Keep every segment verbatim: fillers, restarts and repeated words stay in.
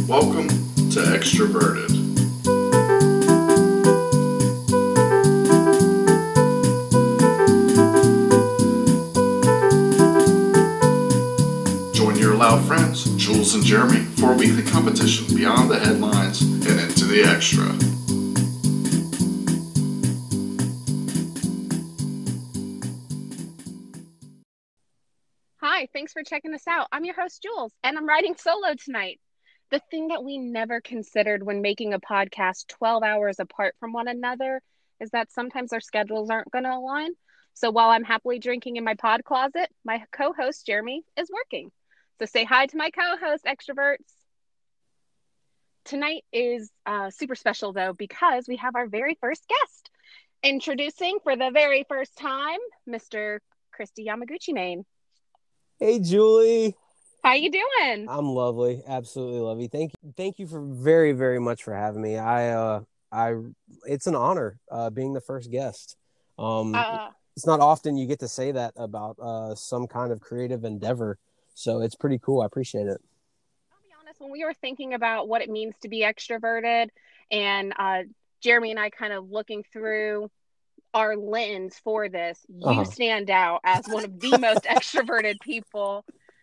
Welcome to Extroverted. Join your loud friends, Jules and Jeremy, for a weekly competition beyond the headlines and into the extra. Hi, thanks for checking us out. I'm your host, Jules, and I'm riding solo tonight. The thing that we never considered when making a podcast twelve hours apart from one another is that sometimes our schedules aren't going to align. So while I'm happily drinking in my pod closet, my co-host, Jeremy, is working. So say hi to my co-host, extroverts. Tonight is uh, super special, though, because we have our very first guest. Introducing for the very first time, Mister Christy Yamaguchi Main. Hey, Julie. How you doing? I'm lovely. Absolutely lovely. Thank you. Thank you for very, very much for having me. I, uh, I, it's an honor, uh, being the first guest. Um, Uh, it's not often you get to say that about, uh, some kind of creative endeavor. So it's pretty cool. I appreciate it. I'll be honest, when we were thinking about what it means to be extroverted and, uh, Jeremy and I kind of looking through our lens for this, you Uh-huh. stand out as one of the most extroverted people.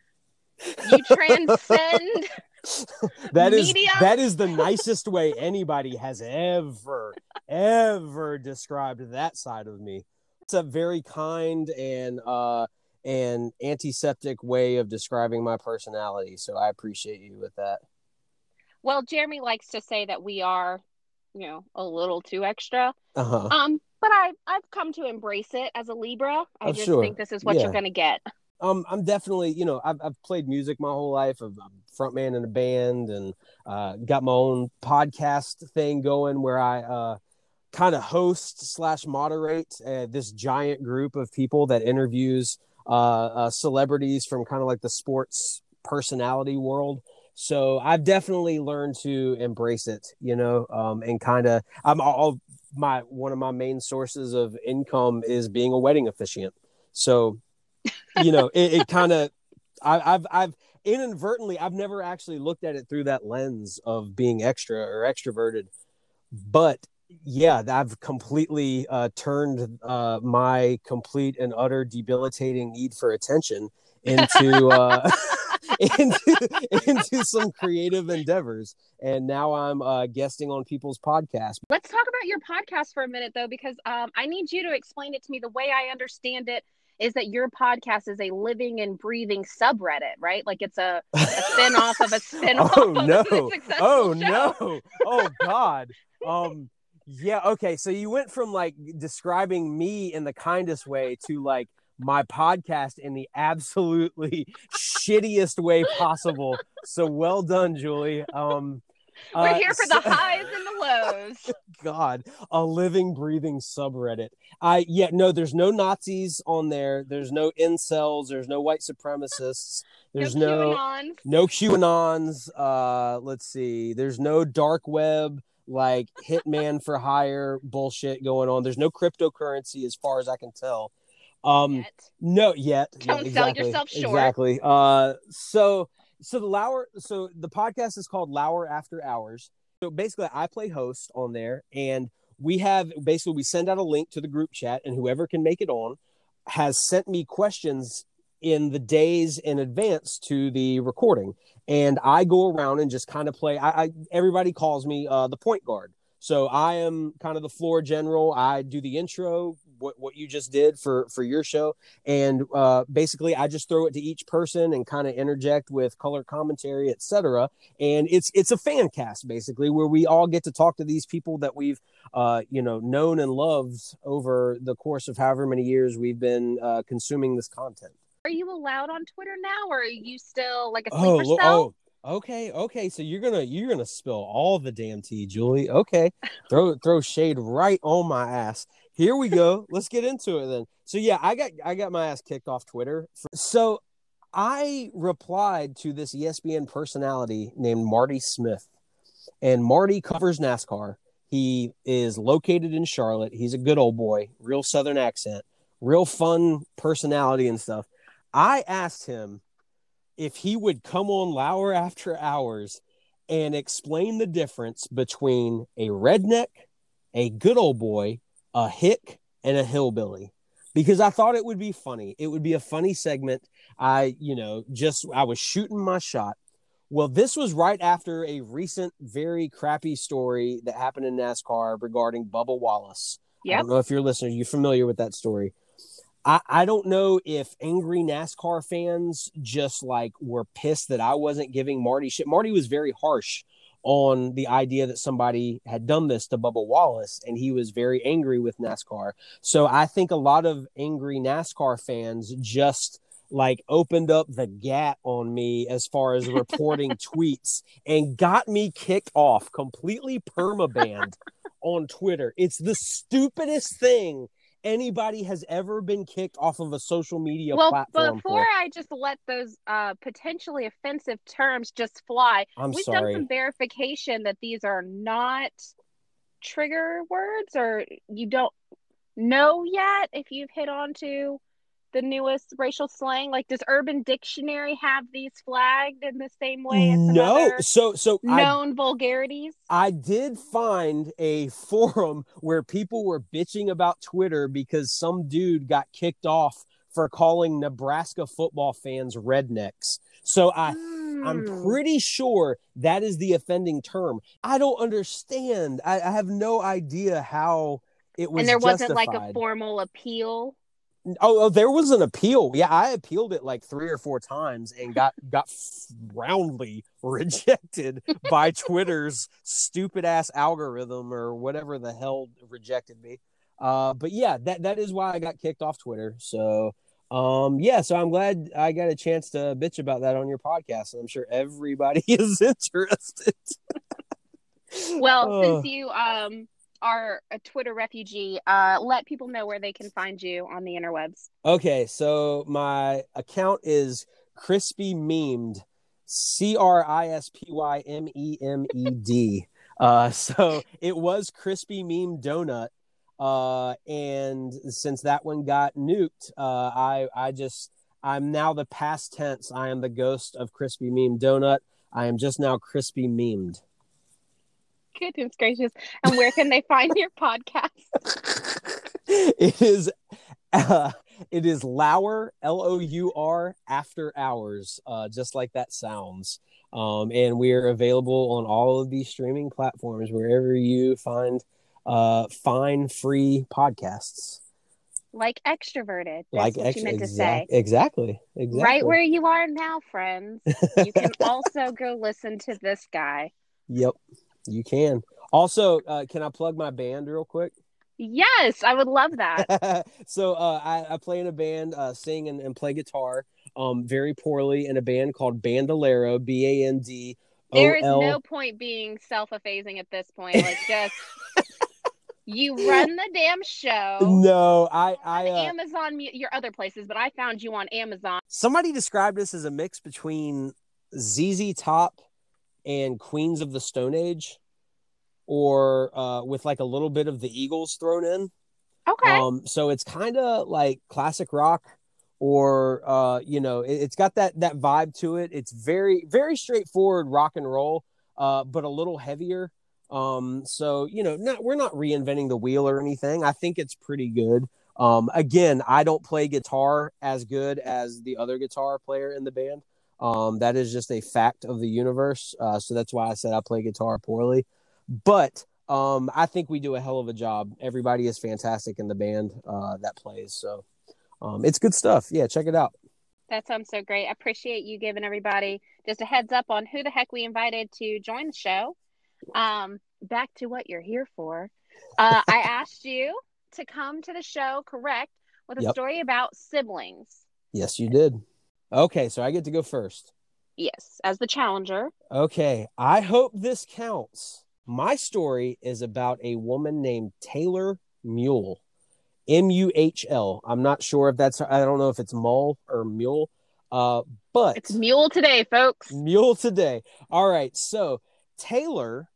You transcend that is media. that is the nicest way anybody has ever ever described that side of me. It's a very kind and uh and antiseptic way of describing my personality, so I appreciate you with that. Well, Jeremy likes to say that we are, you know, a little too extra. Uh-huh. Um, but I I've come to embrace it as a Libra. I Oh, just sure. think this is what Yeah. you're gonna get. Um, I'm definitely, you know, I've I've played music my whole life. I'm a frontman in a band, and uh, got my own podcast thing going where I uh, kind of host slash moderate uh, this giant group of people that interviews uh, uh, celebrities from kind of like the sports personality world. So I've definitely learned to embrace it, you know, um, and kind of I'm all my one of my main sources of income is being a wedding officiant. So you know, it, it kind of, I've, I've inadvertently, I've never actually looked at it through that lens of being extra or extroverted, but yeah, I've completely uh, turned uh, my complete and utter debilitating need for attention into, uh, into, into some creative endeavors. And now I'm uh, guesting on people's podcasts. Let's talk about your podcast for a minute, though, because um, I need you to explain it to me. The way I understand it is that your podcast is a living and breathing subreddit, right? Like it's a, a spin-off of a spin-off oh, of no. a successful Oh, show. no. Oh, God. Um, yeah, okay. So you went from like describing me in the kindest way to like my podcast in the absolutely shittiest way possible. So well done, Julie. Um, We're uh, here for so- the highs and the lows. God, a living, breathing subreddit. I yeah, no, there's no Nazis on there. There's no incels. There's no white supremacists. There's no no QAnons. no QAnons. Uh, let's see. There's no dark web like hitman for hire bullshit going on. There's no cryptocurrency as far as I can tell. Um, Yet. no, yet. Don't yeah, sell exactly, yourself short. Exactly. Uh, so so the Lauer. So the podcast is called Lauer After Hours. So basically, I play host on there, and we have basically we send out a link to the group chat, and whoever can make it on has sent me questions in the days in advance to the recording, and I go around and just kind of play. I, I everybody calls me uh, the point guard, so I am kind of the floor general. I do the intro, what what you just did for for your show, and uh, basically I just throw it to each person and kind of interject with color commentary, et cetera. And it's it's a fan cast basically where we all get to talk to these people that we've uh, you know known and loved over the course of however many years we've been uh, consuming this content. Are you allowed on Twitter now, or are you still like a Oh, sleeper lo- cell? oh, okay, okay. So you're gonna you're gonna spill all the damn tea, Julie. Okay, throw throw shade right on my ass. Here we go. Let's get into it then. So yeah, I got I got my ass kicked off Twitter. So I replied to this E S P N personality named Marty Smith, and Marty covers NASCAR. He is located in Charlotte. He's a good old boy, real Southern accent, real fun personality and stuff. I asked him if he would come on Lauer After Hours and explain the difference between a redneck, a good old boy, a hick, and a hillbilly. Because I thought it would be funny. It would be a funny segment. I, you know, just, I was shooting my shot. Well, this was right after a recent, very crappy story that happened in NASCAR regarding Bubba Wallace. Yep. I don't know if you're listening, you're familiar with that story. I, I don't know if angry NASCAR fans just like were pissed that I wasn't giving Marty shit. Marty was very harsh on the idea that somebody had done this to Bubba Wallace, and he was very angry with NASCAR. So I think a lot of angry NASCAR fans just like opened up the gat on me as far as reporting tweets and got me kicked off, completely permabanned on Twitter. It's the stupidest thing anybody has ever been kicked off of a social media well, platform. Before for. I just let those uh, potentially offensive terms just fly, I'm we've sorry. done some verification that these are not trigger words, or you don't know yet if you've hit onto the newest racial slang. Like, does Urban Dictionary have these flagged in the same way as some no other so so known I, vulgarities? I did find a forum where people were bitching about Twitter because some dude got kicked off for calling Nebraska football fans rednecks. So I hmm. I'm pretty sure that is the offending term. I don't understand. I, I have no idea how it was. And there justified. wasn't like a formal appeal. Oh, oh, there was an appeal. Yeah, I appealed it like three or four times and got got roundly rejected by Twitter's stupid ass algorithm or whatever the hell rejected me. Uh, but yeah, that that is why I got kicked off Twitter. So, um, yeah, so I'm glad I got a chance to bitch about that on your podcast, and I'm sure everybody is interested. Well, oh. since you um. are a Twitter refugee, uh, let people know where they can find you on the interwebs. Okay, so my account is Crispy Memed, C R I S P Y M E M E D. Uh, so it was Crispy Meme Donut, uh, and since that one got nuked, uh, I I just I'm now the past tense. I am the ghost of Crispy Meme Donut. I am just now Crispy Memed. Goodness gracious. And where can they find your podcast? It is uh, it is Lour, L O U R, After Hours, uh, just like that sounds. Um, and we are available on all of these streaming platforms, wherever you find uh, fine, free podcasts. Like Extroverted. That's like what ex- you meant exact, to say. Exactly. Exactly. Right where you are now, friends. You can also go listen to this guy. Yep. You can. Also, uh, can I plug my band real quick? Yes, I would love that. so uh, I, I play in a band, uh, sing and, and play guitar um, very poorly in a band called Bandolero, B A N D O L. There is no point being self-effacing at this point. Like, just, you run the damn show. No, I... I uh, Amazon, your other places, but I found you on Amazon. Somebody described this as a mix between Z Z Top and Queens of the Stone Age, or uh, with like a little bit of the Eagles thrown in. Okay. Um, so it's kind of like classic rock, or uh, you know, it, it's got that that vibe to it. It's very very straightforward rock and roll, uh, but a little heavier. Um, so you know, not we're not reinventing the wheel or anything. I think it's pretty good. Um, again, I don't play guitar as good as the other guitar player in the band. Um, that is just a fact of the universe. Uh, so that's why I said I play guitar poorly. But um, I think we do a hell of a job. Everybody is fantastic in the band uh, that plays. So um, it's good stuff. Yeah, check it out. That sounds so great. I appreciate you giving everybody just a heads up on who the heck we invited to join the show. Um, back to what you're here for. Uh, I asked you to come to the show, correct, with a yep. story about siblings. Yes, you did. Okay, so I get to go first. Yes, as the challenger. Okay, I hope this counts. My story is about a woman named Taylor Muhl, M U H L. I'm not sure if that's, I don't know if it's Mull or Mule, uh, but. It's Mule today, folks. Mule today. All right, so Taylor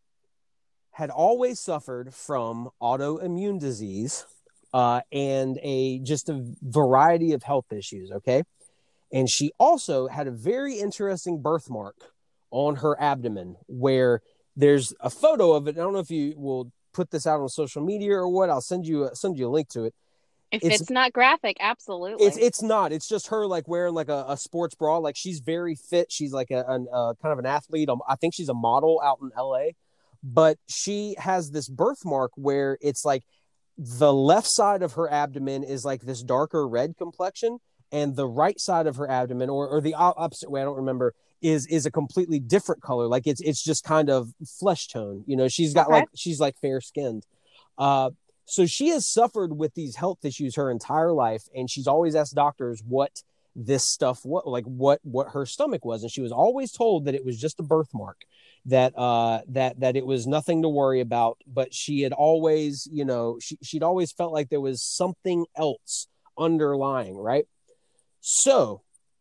had always suffered from autoimmune disease uh, and a just a variety of health issues, okay? And she also had a very interesting birthmark on her abdomen where there's a photo of it. I don't know if you will put this out on social media or what. I'll send you a, send you a link to it. If it's, it's not graphic, absolutely. It's it's not. It's just her like wearing like a, a sports bra. Like she's very fit. She's like a, a, a kind of an athlete. I think she's a model out in L A. But she has this birthmark where it's like the left side of her abdomen is like this darker red complexion, and the right side of her abdomen, or or the opposite way, I don't remember, is is a completely different color. Like it's it's just kind of flesh tone. You know, she's got okay. like she's like fair skinned. Uh, so she has suffered with these health issues her entire life, and she's always asked doctors what this stuff what like what what her stomach was, and she was always told that it was just a birthmark, that uh that that it was nothing to worry about. But she had always, you know, she she'd always felt like there was something else underlying, right? So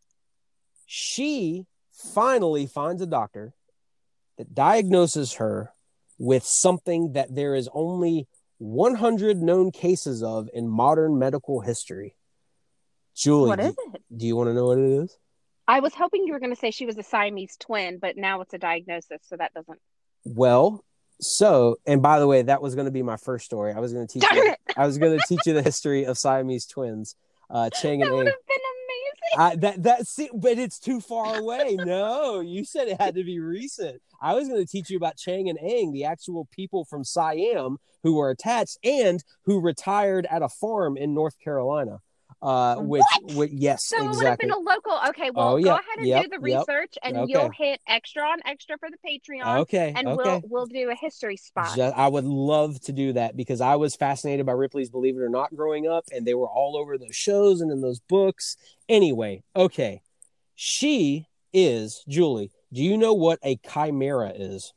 she finally finds a doctor that diagnoses her with something that there is only one hundred known cases of in modern medical history. Julie, what is do, it? Do you want to know what it is? I was hoping you were going to say she was a Siamese twin, but now it's a diagnosis, so that doesn't. Well, so, and by the way, that was going to be my first story. I was going to teach Darn you. It. I was going to teach you the history of Siamese twins, uh, Chang and That would Eng. have been amazing. I, that that see, but it's too far away. No, you said it had to be recent. I was going to teach you about Chang and Eng, the actual people from Siam who were attached and who retired at a farm in North Carolina. Uh, which, which, yes, so exactly. it would have been a local. Okay, well, oh, yeah. go ahead and yep, do the yep. research, and okay. you'll hit extra on extra for the Patreon. Okay, and okay. we'll we'll do a history spot. Just, I would love to do that because I was fascinated by Ripley's Believe It or Not growing up, and they were all over those shows and in those books. Anyway, okay, she is Julie. Do you know what a chimera is?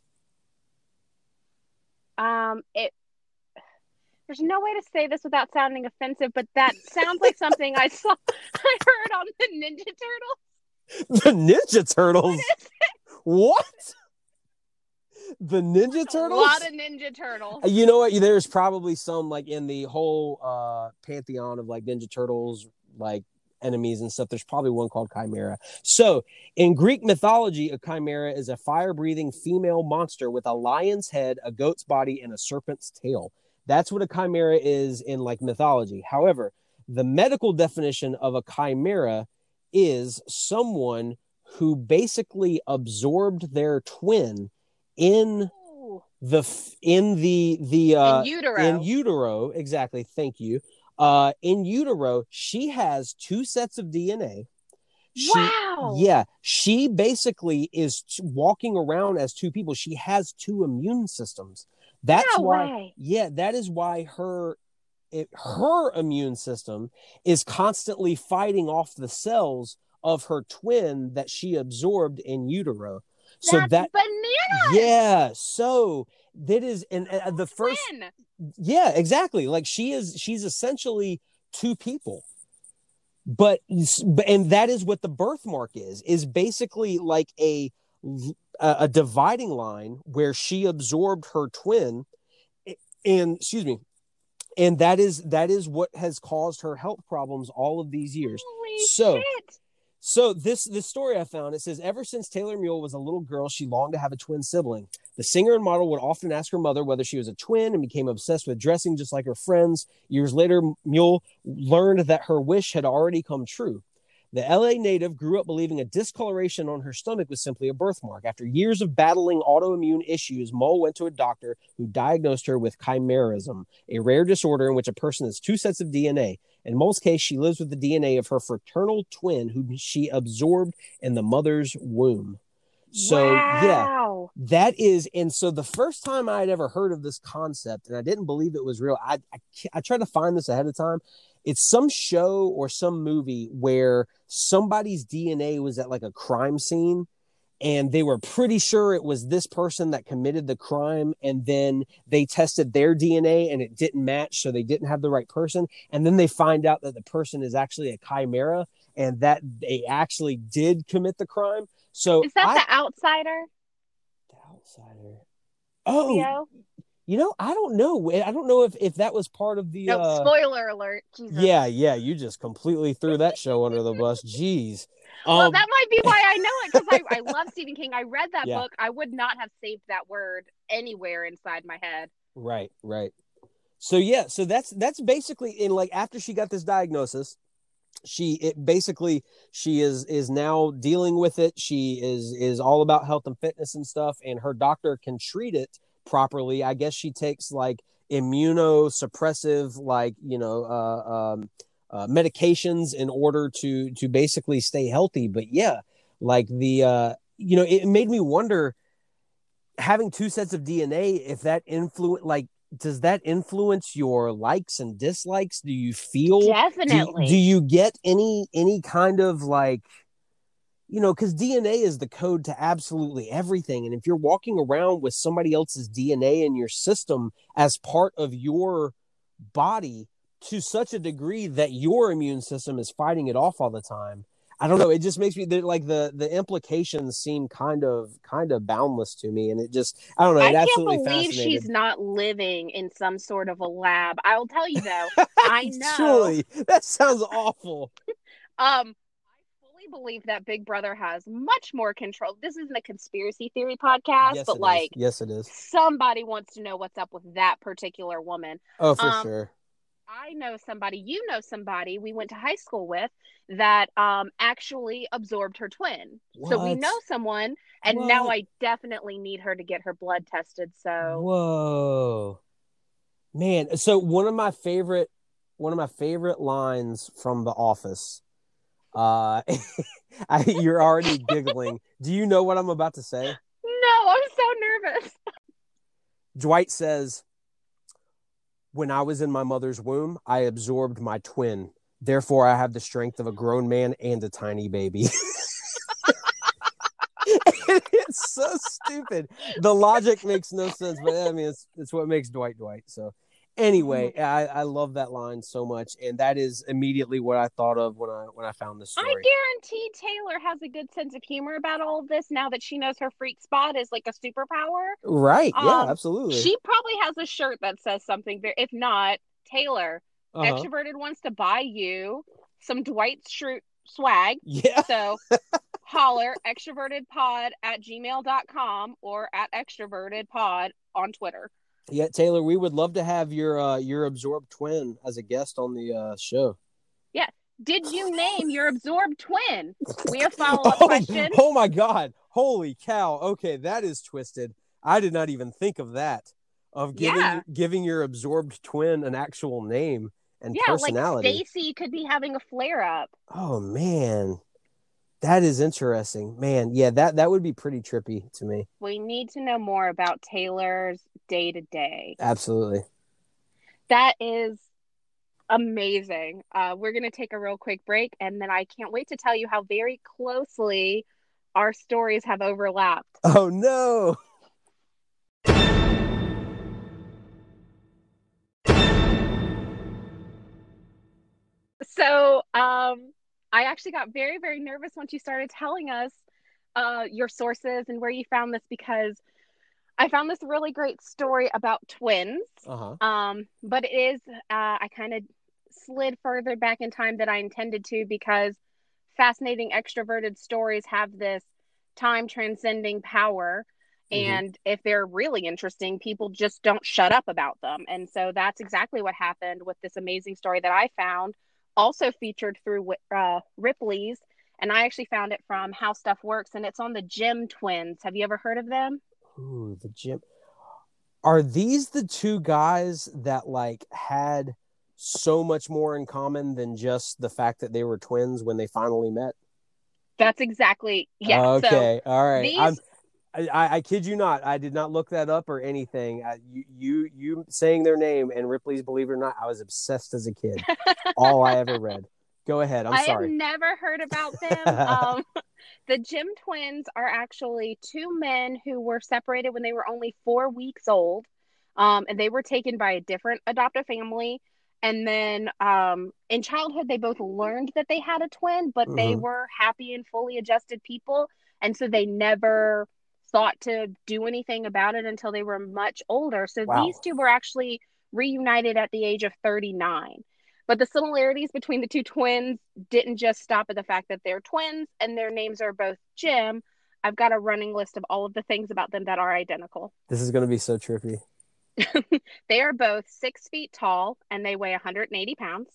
Um, it. There's no way to say this without sounding offensive, but that sounds like something I saw, I heard on the Ninja Turtles. The Ninja Turtles? What? The Ninja Turtles? A lot of Ninja Turtles. You know what? There's probably some like in the whole uh, pantheon of like Ninja Turtles, like enemies and stuff. There's probably one called Chimera. So in Greek mythology, a chimera is a fire-breathing female monster with a lion's head, a goat's body, and a serpent's tail. That's what a chimera is in like mythology. However, the medical definition of a chimera is someone who basically absorbed their twin in the in the the uh, in utero. In utero, exactly. Thank you. Uh, in utero, she has two sets of D N A. She, wow. Yeah, she basically is t- walking around as two people. She has two immune systems. That's no why, way. yeah, that is why her it, her immune system is constantly fighting off the cells of her twin that she absorbed in utero. So That's that bananas. Yeah, so that is and uh, the first twin. Yeah, exactly. Like she is she's essentially two people. But and that is what the birthmark is is basically like a a dividing line where she absorbed her twin, and excuse me, and that is that is what has caused her health problems all of these years. Holy so shit. So this this story I found, it says, ever since Taylor Mule was a little girl, she longed to have a twin sibling. The singer and model would often ask her mother whether she was a twin and became obsessed with dressing just like her friends. Years later, Mule learned that her wish had already come true. The L A native grew up believing a discoloration on her stomach was simply a birthmark. After years of battling autoimmune issues, Mull went to a doctor who diagnosed her with chimerism, a rare disorder in which a person has two sets of D N A. In Mull's case, she lives with the D N A of her fraternal twin whom she absorbed in the mother's womb. So, wow. yeah, that is, and so the first time I had ever heard of this concept, and I didn't believe it was real, I, I, I tried to find this ahead of time. It's some show or some movie where somebody's D N A was at like a crime scene and they were pretty sure it was this person that committed the crime. And then they tested their D N A and it didn't match. So they didn't have the right person. And then they find out that the person is actually a chimera and that they actually did commit the crime. So is that I, the Outsider? The Outsider. Oh, Leo? You know, I don't know. I don't know if, if that was part of the. No, uh, spoiler alert. Jesus. Yeah, yeah. You just completely threw that show under the bus. Jeez. Um, well, that might be why I know it, because I, I love Stephen King. I read that Yeah. book. I would not have saved that word anywhere inside my head. Right, right. So yeah, so that's that's basically in like after she got this diagnosis, she it basically she is is now dealing with it. She is is all about health and fitness and stuff, and her doctor can treat it properly. I guess she takes like immunosuppressive, like you know, uh, um, uh, medications in order to to basically stay healthy. But yeah, like the uh, you know, it made me wonder, having two sets of D N A, if that influence, like, does that influence your likes and dislikes? Do you feel Definitely. Do, do you get any any kind of like, you know, because D N A is the code to absolutely everything, and if you're walking around with somebody else's D N A in your system as part of your body to such a degree that your immune system is fighting it off all the time, I don't know. It just makes me like the the implications seem kind of kind of boundless to me, and it just I don't know. I It can't absolutely believe fascinated. she's not living in some sort of a lab. I'll tell you though, I know. Truly, that sounds awful. Um, I fully believe that Big Brother has much more control. This isn't a conspiracy theory podcast, Yes, but it like, is. Yes, it is. somebody wants to know what's up with that particular woman. Oh, for um, sure. I know somebody, you know somebody we went to high school with that um actually absorbed her twin. What? So we know someone, and What? now I definitely need her to get her blood tested. So Whoa, man. So one of my favorite one of my favorite lines from The Office. Uh, I, you're already giggling. Do you know what I'm about to say? No, I'm so nervous. Dwight says, "When I was in my mother's womb, I absorbed my twin. Therefore, I have the strength of a grown man and a tiny baby." It's so stupid. The logic makes no sense, but I mean, it's it's what makes Dwight Dwight. So anyway, I, I love that line so much, and that is immediately what I thought of when I when I found this story. I guarantee Taylor has a good sense of humor about all of this now that she knows her freak spot is like a superpower. Right. Yeah, Um, absolutely. She probably has a shirt that says something there. If not, Taylor, uh-huh. Extroverted wants to buy you some Dwight Schrute swag. Yeah. So holler extrovertedpod at gmail dot com or at extrovertedpod on Twitter. Yeah, Taylor, we would love to have your uh, your absorbed twin as a guest on the uh, show. Yeah. Did you name your absorbed twin? We have follow-up oh, questions. Oh my God. Holy cow. Okay, that is twisted. I did not even think of that. Of giving Yeah. giving your absorbed twin an actual name and yeah, personality. Like Stacy could be having a flare-up. Oh man. That is interesting. Man, yeah, that, that would be pretty trippy to me. We need to know more about Taylor's day-to-day. Absolutely. That is amazing. Uh, we're going to take a real quick break, and then I can't wait to tell you how very closely our stories have overlapped. Oh, no. So, um, I actually got very, very nervous once you started telling us uh, your sources and where you found this, because I found this really great story about twins. Uh-huh. Um, but it is, uh, I kind of slid further back in time than I intended to, because fascinating extroverted stories have this time transcending power. Mm-hmm. And if they're really interesting, people just don't shut up about them. And so that's exactly what happened with this amazing story that I found, also featured through uh, Ripley's. And I actually found it from How Stuff Works, and it's on the Jim twins. Have you ever heard of them? Ooh, the Jim. Are these the two guys that like had so much more in common than just the fact that they were twins when they finally met? That's exactly, yeah. Okay, so all right. These... I'm, I, I kid you not. I did not look that up or anything. I, you, you, you saying their name and Ripley's Believe It or Not, I was obsessed as a kid. All I ever read. Go ahead. I'm I sorry. I have never heard about them. um, the Jim twins are actually two men who were separated when they were only four weeks old. Um, and they were taken by a different adoptive family. And then um, in childhood, they both learned that they had a twin, but mm-hmm. they were happy and fully adjusted people. And so they never thought to do anything about it until they were much older. So Wow. these two were actually reunited at the age of thirty-nine. But the similarities between the two twins didn't just stop at the fact that they're twins and their names are both Jim. I've got a running list of all of the things about them that are identical. This is going to be so trippy. They are both six feet tall and they weigh one hundred eighty pounds.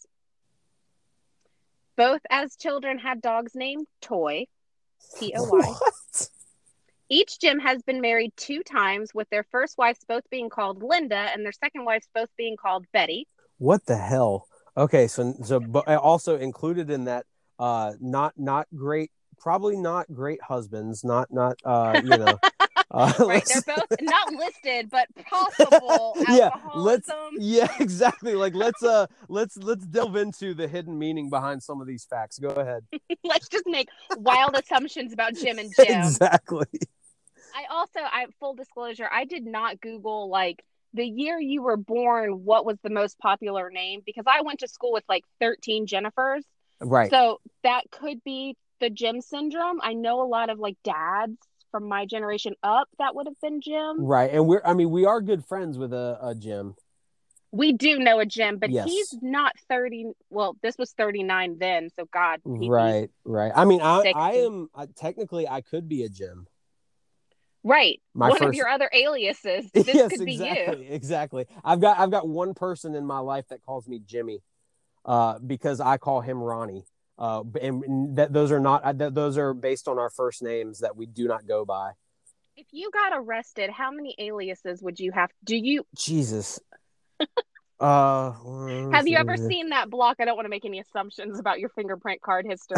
Both as children had dogs named Toy, T O Y. What? Each Jim has been married two times, with their first wives both being called Linda and their second wives both being called Betty. What the hell? Okay, so so but also included in that, uh, not not great, probably not great husbands, not not uh, you know. Uh, right, they're both not listed, but possible yeah, alcoholism. let's yeah, exactly. Like let's uh let's let's delve into the hidden meaning behind some of these facts. Go ahead. Let's just make wild assumptions about Jim and Jim. Exactly. I also, I full disclosure, I did not Google like the year you were born, what was the most popular name, because I went to school with like thirteen Jennifers. Right. So that could be the Jim syndrome. I know a lot of like dads from my generation up that would have been Jim. Right. And we're, I mean, we are good friends with a, a Jim. We do know a Jim, but Yes. he's not thirty. Well, this was thirty-nine then. So God. he- Right. Right. I mean, I, I sixty. am I, technically I could be a Jim. Right. My One of first- your other aliases. This yes, could be exactly. you. Exactly. I've got I've got one person in my life that calls me Jimmy, uh, because I call him Ronnie. Uh, and that those are not that those are based on our first names that we do not go by. If you got arrested, how many aliases would you have? Do you Jesus. uh, have you ever seen that block? I don't want to make any assumptions about your fingerprint card history.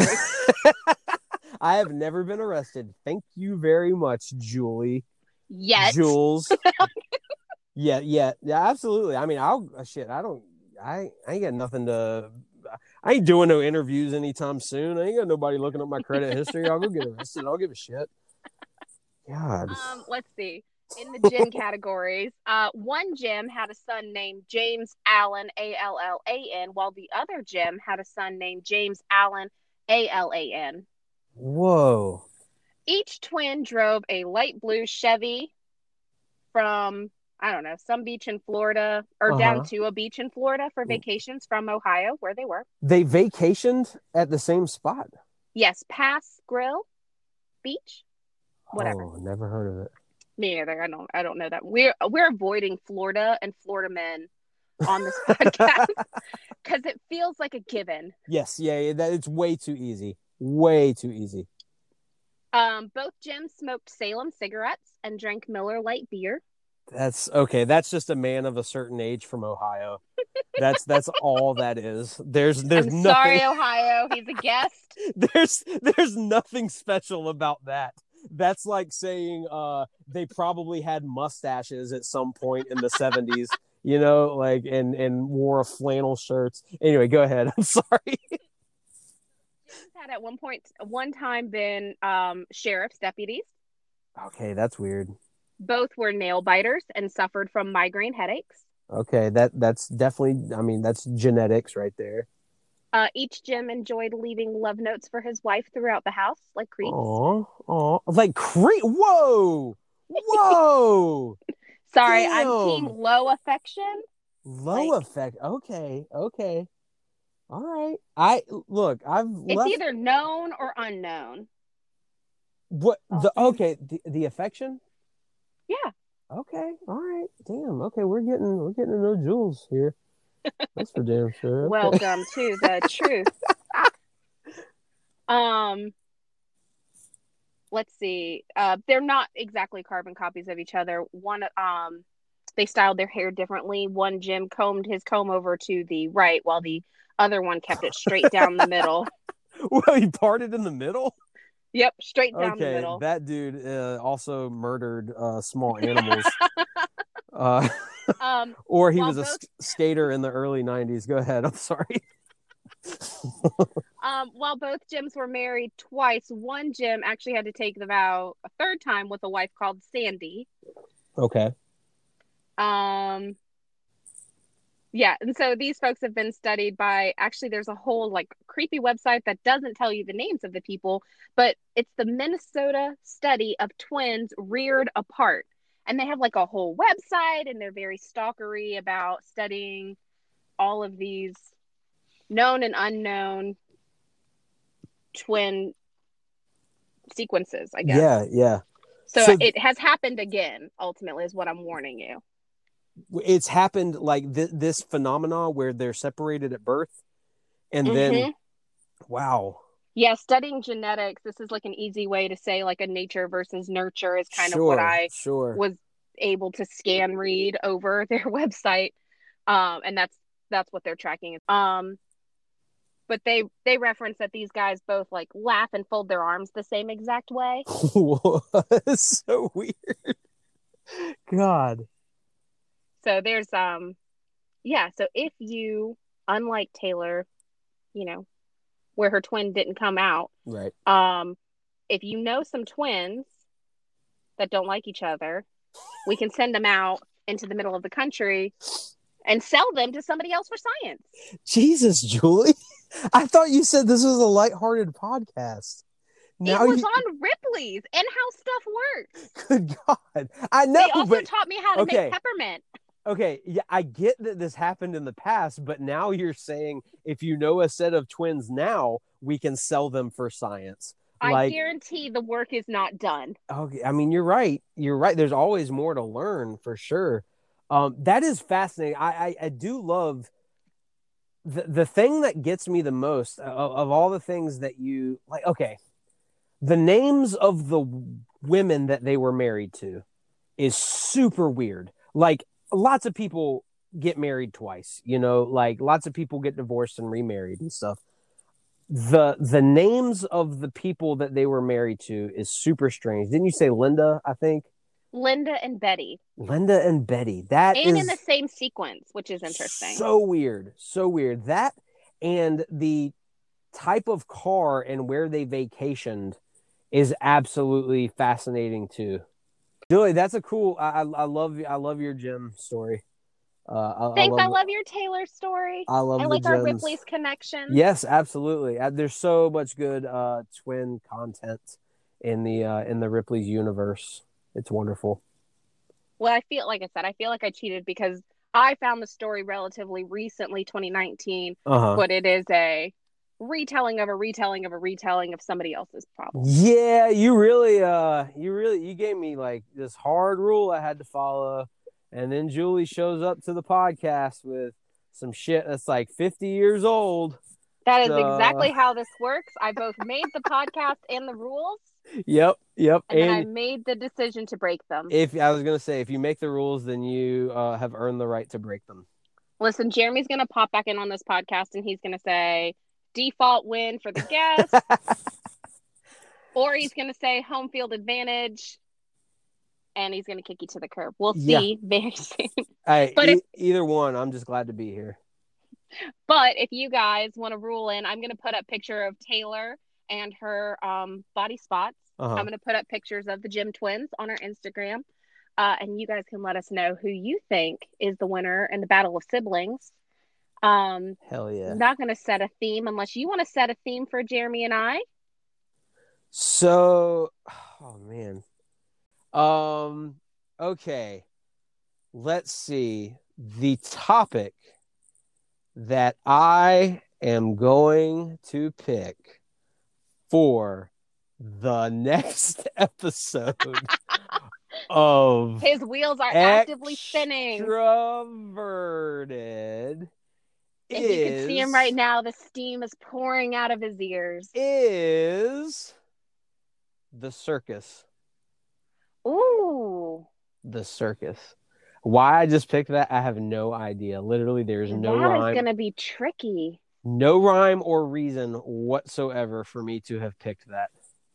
I have never been arrested. Thank you very much, Julie. Yet. Jules. yeah, yeah, yeah, absolutely. I mean, I'll shit. I don't. I I ain't got nothing to. I ain't doing no interviews anytime soon. I ain't got nobody looking up my credit history. I'll go get arrested. I'll give a shit. God. Um, let's see. In the Jim categories, uh, one Jim had a son named James Allen, A L L A N, while the other Jim had a son named James Allen, A L A N. Whoa. Each twin drove a light blue Chevy from, I don't know, some beach in Florida or Uh-huh. down to a beach in Florida for vacations from Ohio, where they were. They vacationed at the same spot. Yes, Pass Grill Beach. Whatever. Oh, never heard of it. Me neither. I don't. I don't know that. We're we're avoiding Florida and Florida men on this podcast because it feels like a given. Yes, yeah, yeah, that it's way too easy. Way too easy. Um, both Jims smoked Salem cigarettes and drank Miller Lite beer. That's okay. That's just a man of a certain age from Ohio. That's that's all that is. There's there's I'm nothing. sorry, Ohio. He's a guest. There's there's nothing special about that. That's like saying uh they probably had mustaches at some point in the seventies, you know, like and and wore flannel shirts. Anyway, go ahead. I'm sorry. Jims had at one point, one time, been um, sheriff's deputies. Okay, that's weird. Both were nail biters and suffered from migraine headaches. Okay, that that's definitely. I mean, that's genetics right there. Uh, each Jim enjoyed leaving love notes for his wife throughout the house, like Creed. Oh, oh, like Creed. Whoa, whoa. Sorry, Damn. I'm team low affection. Low Like- effect. Okay, okay. All right. I look. I've It's left. either known or unknown. What the? Okay, the the affection. Yeah. Okay. All right. Damn. Okay, we're getting we're getting to know Jules here. That's for damn sure. Okay. Welcome to the truth. Um, let's see. Uh, they're not exactly carbon copies of each other. One, um, they styled their hair differently. One Jim combed his comb over to the right, while the other one kept it straight down the middle. Well, he parted in the middle. Yep, straight down the Okay, middle. that dude uh, also murdered uh, small animals. uh, Um, or he Well, was a both- sk- skater in the early nineties. Go ahead. I'm sorry. um, while both Jims were married twice, one Jim actually had to take the vow a third time with a wife called Sandy. Okay. Um, Yeah, and so these folks have been studied by actually there's a whole like creepy website that doesn't tell you the names of the people, but it's the Minnesota study of twins reared apart. And they have like a whole website and they're very stalkery about studying all of these known and unknown twin sequences, I guess. Yeah, yeah. So, So- it has happened again, ultimately, is what I'm warning you. It's happened like th- this phenomena where they're separated at birth, and then Mhm. wow, Yeah, studying genetics, this is like an easy way to say like a nature versus nurture is kind sure, of what I sure. was able to scan read over their website. Um, and that's that's what they're tracking. Um, but they they reference that these guys both like laugh and fold their arms the same exact way. It's so weird. God. So there's um yeah, so if you, unlike Taylor, you know, where her twin didn't come out, Right. um, if you know some twins that don't like each other, we can send them out into the middle of the country and sell them to somebody else for science. Jesus, Julie. I thought you said this was a lighthearted podcast. Now it was you... on Ripley's and how stuff works. Good God. I know. They also but... taught me how to okay. make peppermint. Okay, yeah, I get that this happened in the past, but now you're saying if you know a set of twins now, we can sell them for science. I like, guarantee the work is not done. Okay, I mean, you're right. You're right. There's always more to learn for sure. Um, that is fascinating. I, I, I do love the, the thing that gets me the most of, of all the things that you like. Okay, the names of the women that they were married to is super weird. Like, lots of people get married twice, you know, like lots of people get divorced and remarried and stuff. The the names of the people that they were married to is super strange. Didn't you say Linda, I think? Linda and Betty. Linda and Betty. That and is in the same sequence, which is interesting. So weird. So weird. That and the type of car and where they vacationed is absolutely fascinating too. Julie, that's a cool. I, I love. I love your gym story. Uh, I, Thanks. I love, I love your Taylor story. I love. I the like our gems. Ripley's connection. Yes, absolutely. Uh, There's so much good uh, twin content in the uh, in the Ripley's universe. It's wonderful. Well, I feel like I said, I feel like I cheated because I found the story relatively recently, twenty nineteen, Uh-huh. but it is a retelling of a retelling of a retelling of somebody else's problem. Yeah, you really, uh, you really, you gave me like this hard rule I had to follow, and then Julie shows up to the podcast with some shit that's like fifty years old. That is so... exactly how this works. I both made the podcast and the rules. Yep, yep. And, and then I made the decision to break them. If I was gonna say, if you make the rules, then you uh, have earned the right to break them. Listen, Jeremy's gonna pop back in on this podcast, and he's gonna say default win for the guest, or he's gonna say home field advantage, and he's gonna kick you to the curb. We'll see yeah. very soon. Hey, but e- if, either one, I'm just glad to be here. But if you guys want to rule in, I'm gonna put up a picture of Taylor and her um, body spots. Uh-huh. I'm going to put up pictures of the gym twins on our Instagram. Uh, and you guys can let us know who you think is the winner in the battle of siblings. Um, Hell yeah. I'm not going to set a theme unless you want to set a theme for Jeremy and I. So, oh man. Um, okay. Let's see. The topic that I am going to pick for the next episode of his wheels are actively spinning. Extroverted. If is, you can see him right now, the steam is pouring out of his ears. Is the circus. Ooh. The circus. Why I just picked that, I have no idea. Literally, there's no that rhyme. That is going to be tricky. No rhyme or reason whatsoever for me to have picked that.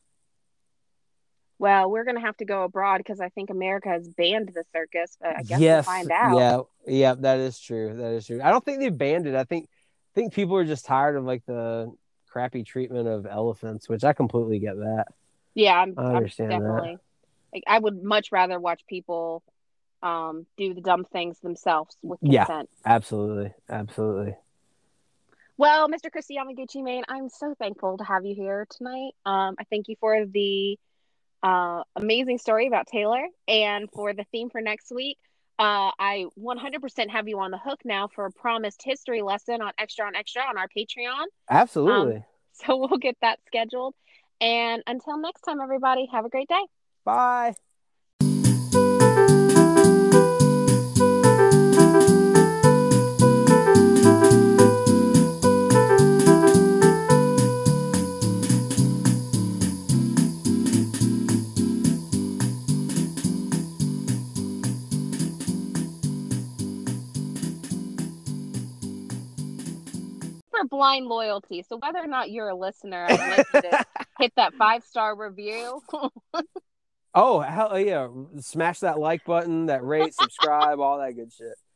Well, we're going to have to go abroad because I think America has banned the circus, but I guess yes, we'll find out. Yeah, yeah, that is true. That is true. I don't think they've banned it. I think I think people are just tired of like the crappy treatment of elephants, which I completely get that. Yeah, I'm, I understand I'm definitely. that. Like, I would much rather watch people um, do the dumb things themselves with Yeah, consent. absolutely. Absolutely. Well, Mister Chris Yamaguchi, man, I'm so thankful to have you here tonight. Um, I thank you for the uh, amazing story about Taylor and for the theme for next week. Uh, I one hundred percent have you on the hook now for a promised history lesson on Extra on Extra on our Patreon. Absolutely. Um, so we'll get that scheduled. And until next time, everybody, have a great day. Bye. For blind loyalty. So whether or not you're a listener, I'd like you to hit that five-star review. Oh, hell yeah. Smash that like button, that rate, subscribe, all that good shit.